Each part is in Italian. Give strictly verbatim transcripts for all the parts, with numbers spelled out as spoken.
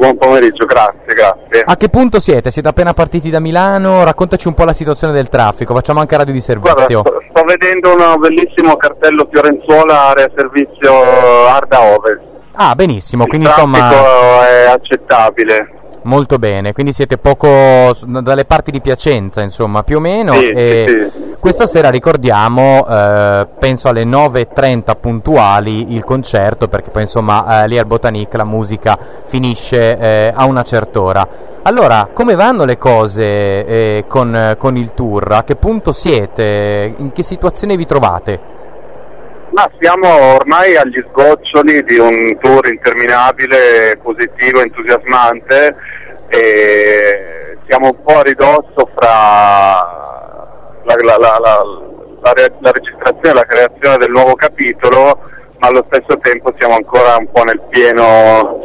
buon pomeriggio, grazie, grazie. A che punto siete? Siete appena partiti da Milano? Raccontaci un po' la situazione del traffico, facciamo anche radio di servizio. Guarda, sto, sto vedendo un bellissimo cartello Fiorenzuola, area servizio Arda Ovest. Ah, benissimo, Il quindi traffico insomma è accettabile. molto bene, quindi siete poco dalle parti di Piacenza, insomma, più o meno. Sì, e sì, sì. Questa sera ricordiamo, eh, penso alle nove e trenta puntuali, il concerto, perché poi insomma eh, lì al Botanique la musica finisce eh, a una certa ora. Allora, come vanno le cose eh, con, con il tour? A che punto siete? In che situazione vi trovate? Ma siamo ormai agli sgoccioli di un tour interminabile, positivo, entusiasmante, e siamo un po' a ridosso fra la, la, la, la, la, re, la registrazione e la creazione del nuovo capitolo, ma allo stesso tempo siamo ancora un po' nel pieno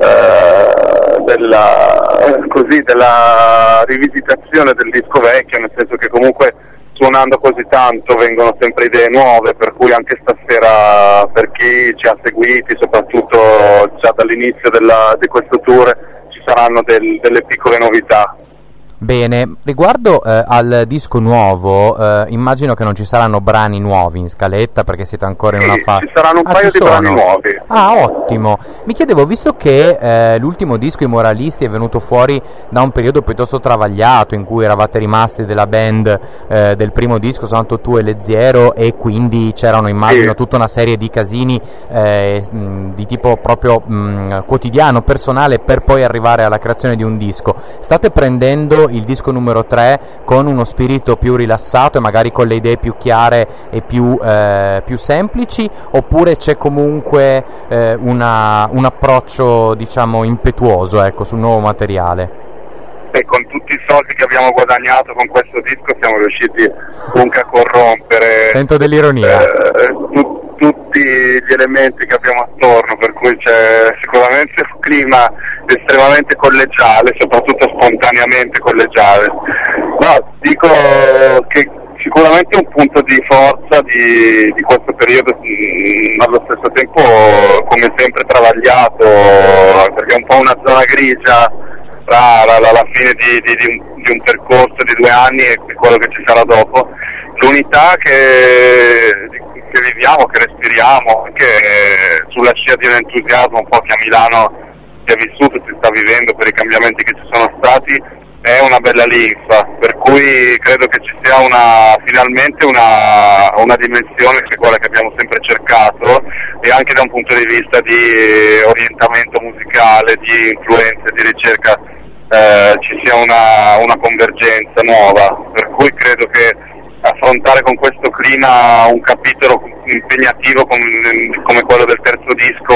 eh, della, così, della rivisitazione del disco vecchio, nel senso che comunque suonando così tanto vengono sempre idee nuove, per cui anche stasera, per chi ci ha seguiti, soprattutto già dall'inizio della, di questo tour, ci saranno del, delle piccole novità. Bene, riguardo eh, al disco nuovo, eh, immagino che non ci saranno brani nuovi in scaletta perché siete ancora in Sì, una fase. ci saranno un ah, paio ci di sono? brani nuovi. Ah, ottimo. Mi chiedevo, visto che eh, l'ultimo disco, I Moralisti, è venuto fuori da un periodo piuttosto travagliato in cui eravate rimasti della band eh, del primo disco, soltanto tu e Leziero, e quindi c'erano, immagino, Sì. tutta una serie di casini eh, mh, di tipo proprio mh, quotidiano, personale, per poi arrivare alla creazione di un disco. State prendendo il disco numero tre con uno spirito più rilassato e magari con le idee più chiare e più, eh, più semplici, oppure c'è comunque eh, una, un approccio, diciamo, impetuoso, ecco, sul nuovo materiale? E con tutti i soldi che abbiamo guadagnato con questo disco siamo riusciti comunque a corrompere Sento dell'ironia. eh, tu, tutti gli elementi che abbiamo attorno, per cui c'è sicuramente un clima estremamente collegiale, soprattutto spontaneamente collegiale. No, dico che sicuramente un punto di forza di, di questo periodo, mh, allo stesso tempo come sempre travagliato, perché è un po' una zona grigia tra la, la, la fine di, di, di, un, di un percorso di due anni e quello che ci sarà dopo. L'unità che, che viviamo, che respiriamo, anche sulla scia di un entusiasmo un po' che a Milano si è vissuto, si sta vivendo per i cambiamenti che ci sono stati, è una bella linfa, per cui credo che ci sia una, finalmente una, una dimensione che è quella che abbiamo sempre cercato, e anche da un punto di vista di orientamento musicale, di influenze, di ricerca, eh, ci sia una, una convergenza nuova, per cui credo che affrontare con questo clima un capitolo impegnativo come, come quello del terzo disco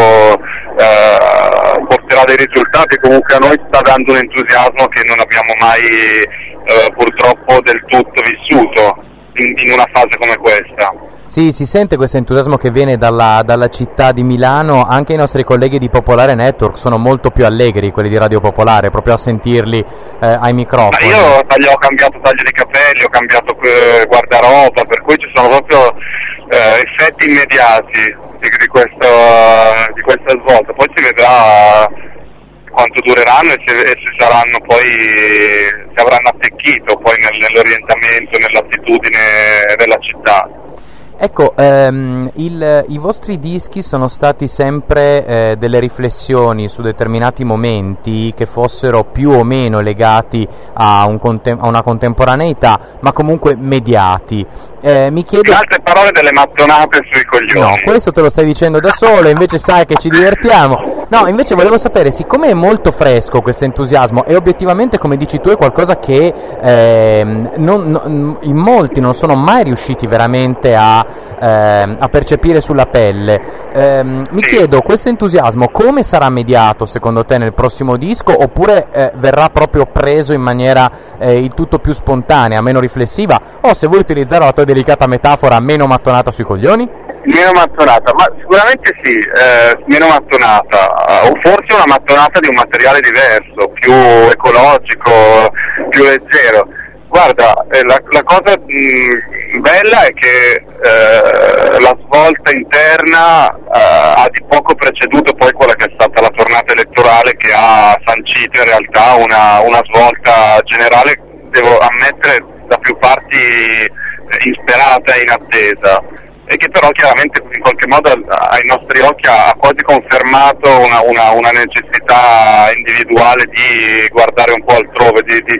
eh, porterà dei risultati. Comunque a noi sta dando un entusiasmo che non abbiamo mai eh, purtroppo del tutto vissuto in, in una fase come questa. Sì, si sente questo entusiasmo che viene dalla, dalla città di Milano. Anche i nostri colleghi di Popolare Network sono molto più allegri, quelli di Radio Popolare, proprio a sentirli eh, ai microfoni. Ma io taglio, ho cambiato taglio di capelli, ho cambiato eh, guardaroba, per cui ci sono proprio eh, effetti immediati di, di, questo, di questa svolta. Poi si vedrà quanto dureranno e se, e se saranno poi, se avranno attecchito poi nel, nell'orientamento, nell'attitudine della città. Ecco, ehm, il, i vostri dischi sono stati sempre eh, delle riflessioni su determinati momenti che fossero più o meno legati a, un contem- a una contemporaneità, ma comunque mediati. Eh, mi chiedo... In altre parole, delle mattonate sui coglioni. No, questo te lo stai dicendo da solo, invece sai che ci divertiamo. No, invece volevo sapere, siccome è molto fresco questo entusiasmo e obiettivamente, come dici tu, è qualcosa che ehm, non, non, in molti non sono mai riusciti veramente a Ehm, a percepire sulla pelle, ehm, mi chiedo, questo entusiasmo come sarà mediato secondo te nel prossimo disco, oppure eh, verrà proprio preso in maniera eh, il tutto più spontanea, meno riflessiva, o, se vuoi utilizzare la tua delicata metafora, meno mattonata sui coglioni? Meno mattonata, ma sicuramente sì, eh, meno mattonata, o forse una mattonata di un materiale diverso, più ecologico, più leggero. Guarda, eh, la, la cosa mh, bella è che eh, la svolta interna eh, ha di poco preceduto poi quella che è stata la tornata elettorale, che ha sancito in realtà una, una svolta generale, devo ammettere, da più parti eh, insperata e inattesa, e che però chiaramente in qualche modo ai nostri occhi ha quasi confermato una, una, una necessità individuale di guardare un po' altrove, di, di,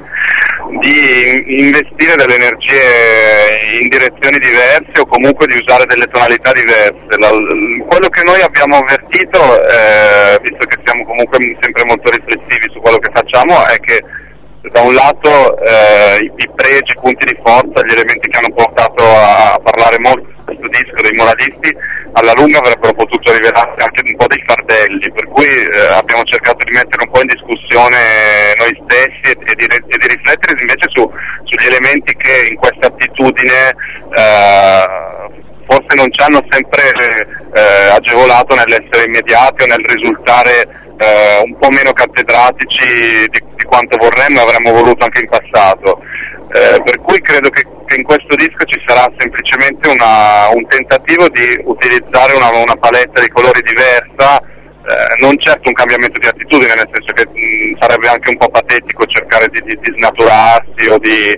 di investire delle energie in direzioni diverse o comunque di usare delle tonalità diverse. La, quello che noi abbiamo avvertito, eh, visto che siamo comunque sempre molto riflessivi su quello che facciamo, è che da un lato eh, i, i pregi, i punti di forza, gli elementi che hanno portato a parlare molto di questo disco dei moralisti, alla lunga avrebbero potuto rivelarsi anche un po' dei fardelli, per cui eh, abbiamo cercato di mettere un po' in discussione noi stessi e, e, di, e di riflettere invece su, sugli elementi che in questa attitudine eh, forse non ci hanno sempre eh, agevolato nell'essere immediati o nel risultare eh, un po' meno cattedratici di, di quanto vorremmo e avremmo voluto anche in passato. Eh, per cui credo che, che in questo disco ci sarà semplicemente una, un tentativo di utilizzare una, una palette di colori diversa, eh, non certo un cambiamento di attitudine, nel senso che mh, sarebbe anche un po' patetico cercare di, di, di snaturarsi o di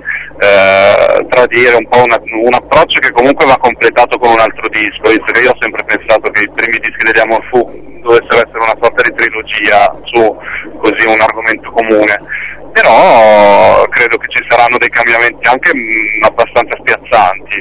eh, tradire un po' una, un approccio che comunque va completato con un altro disco, visto che io ho sempre pensato che i primi dischi degli Amor Fu dovessero essere una sorta di trilogia su così un argomento comune. Però credo che ci saranno dei cambiamenti anche mh, abbastanza spiazzanti,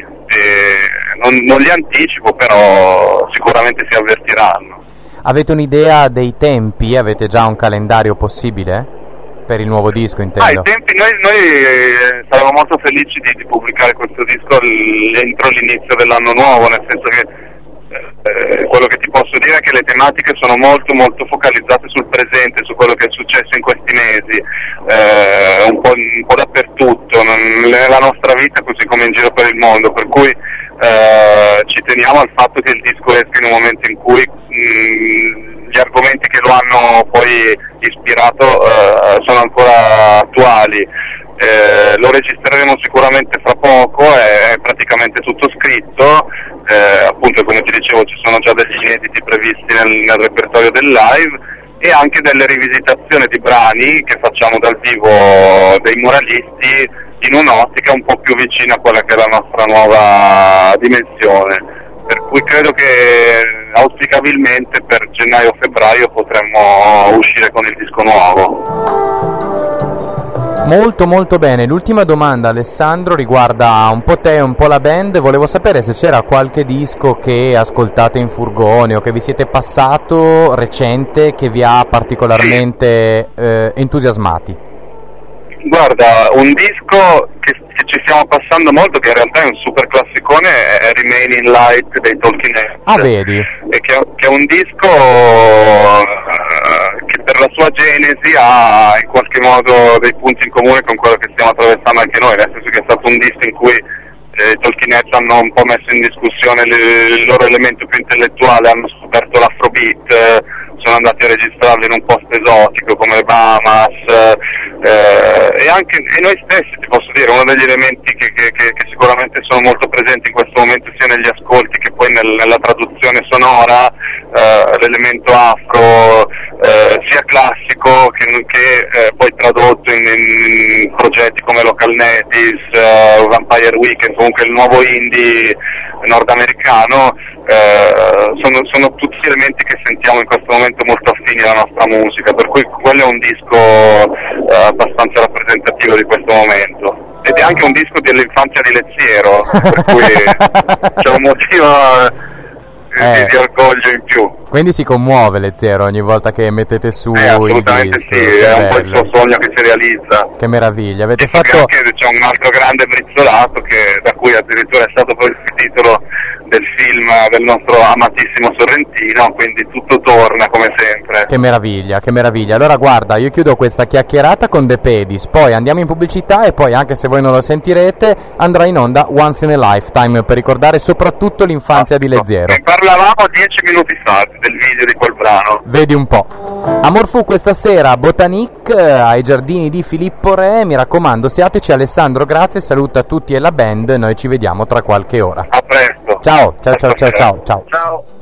e non, non li anticipo, però sicuramente si avvertiranno. Avete un'idea dei tempi? Avete già un calendario possibile? Per il nuovo disco, intendo. Ah, i tempi, noi, noi eh, saremo molto felici di, di pubblicare questo disco l- entro l'inizio dell'anno nuovo, nel senso che Eh, quello che ti posso dire è che le tematiche sono molto molto focalizzate sul presente, su quello che è successo in questi mesi, eh, un, po', un po' dappertutto, non, nella nostra vita così come in giro per il mondo, per cui eh, ci teniamo al fatto che il disco esca in un momento in cui mh, gli argomenti che lo hanno poi ispirato eh, sono ancora attuali. Eh, lo registreremo sicuramente fra poco, è, è praticamente tutto scritto, eh, appunto come ti dicevo ci sono già degli inediti previsti nel, nel repertorio del live e anche delle rivisitazioni di brani che facciamo dal vivo dei moralisti in un'ottica un po' più vicina a quella che è la nostra nuova dimensione, per cui credo che auspicabilmente per gennaio-febbraio potremmo uscire con il disco nuovo. Molto molto bene, l'ultima domanda, Alessandro, riguarda un po' te e un po' la band. Volevo sapere se c'era qualche disco che ascoltate in furgone o che vi siete passato recente che vi ha particolarmente eh, entusiasmati. Guarda, un disco che, che ci stiamo passando molto, che in realtà è un super classicone, è Remaining Light dei Talking Heads. Ah, vedi? E che, che è un disco uh, che per la sua genesi ha in qualche modo dei punti in comune con quello che stiamo attraversando anche noi, nel senso che è stato un disco in cui eh, i Talking Heads hanno un po' messo in discussione le, il loro elemento più intellettuale, hanno scoperto l'afrobeat, eh, sono andati a registrarlo in un posto esotico come le Bahamas, eh, e anche e noi stessi, ti posso dire, uno degli elementi che, che, che, che sicuramente sono molto presenti in questo momento sia negli ascolti che poi nel, nella traduzione sonora, eh, l'elemento afro, eh, sia classico che, che eh, poi tradotto in, in progetti come Local Natives, eh, Vampire Weekend, comunque il nuovo indie nordamericano, eh, sono, sono tutti elementi che sentiamo in questo momento molto affini alla nostra musica, per cui quello è un disco eh, abbastanza rappresentativo di questo momento ed è anche un disco dell'infanzia di Leziero, per cui c'è un motivo eh, eh. di orgoglio in più. Quindi si commuove Leziero ogni volta che mettete su eh, assolutamente il disco. Sì, è un po' il suo sogno che si realizza. Che meraviglia, avete e fatto... Anche c'è un altro grande brizzolato che, da cui addirittura è stato poi il titolo del film del nostro amatissimo Sorrentino, quindi tutto torna come sempre. Che meraviglia, che meraviglia. Allora guarda, io chiudo questa chiacchierata con The Pedis, poi andiamo in pubblicità e poi, anche se voi non lo sentirete, andrà in onda Once in a Lifetime per ricordare soprattutto l'infanzia di Leziero. Ne parlavamo dieci minuti fa del video di quel brano. Vedi un po'. Amor fu questa sera a Botanique, ai giardini di Filippo Re, mi raccomando siateci. Alessandro, grazie, saluta tutti e la band, noi ci vediamo tra qualche ora. A presto. Ciao, ciao, ciao, ciao, ciao, ciao. Ciao.